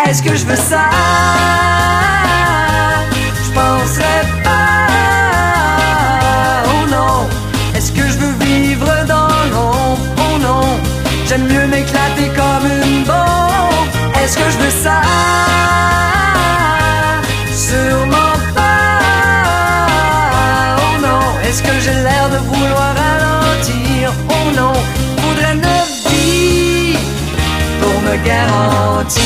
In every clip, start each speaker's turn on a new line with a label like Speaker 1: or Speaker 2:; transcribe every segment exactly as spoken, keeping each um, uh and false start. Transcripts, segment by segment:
Speaker 1: Est-ce que je veux ça? Je penserais pas. Oh non. Est-ce que je veux vivre dans l'ombre? Oh non. J'aime mieux m'éclater comme une bombe. Est-ce que je veux ça? Sûrement pas. Oh non. Est-ce que j'ai l'air de vouloir ralentir? Oh non. Faudrait neuf vies pour me garantir.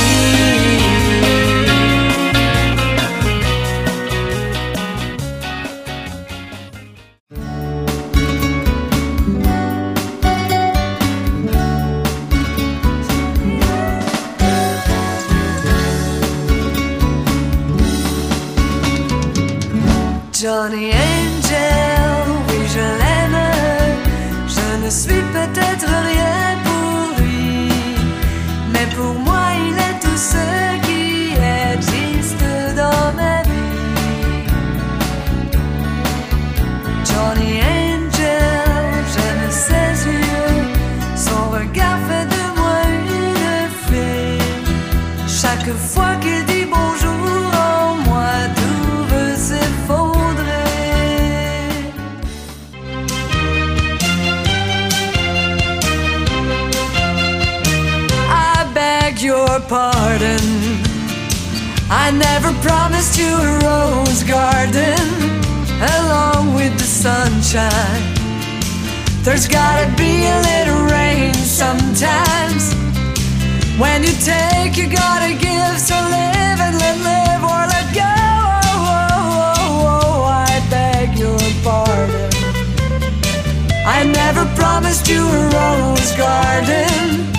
Speaker 1: Johnny Angel, oui je l'aime. Je ne suis peut-être rien pour lui, mais pour moi il est tout ce qui existe dans ma vie. Johnny Angel, j'aime ses yeux, son regard fait de moi une fée. Chaque fois qu'il dit bonjour en moi, tout veut s'effondrer. Your pardon, I never promised you a rose garden along with the sunshine. There's gotta be a little rain sometimes. When you take, you gotta give. So live and let live, or let go. Oh, oh, oh, oh, I beg your pardon. I never promised you a rose garden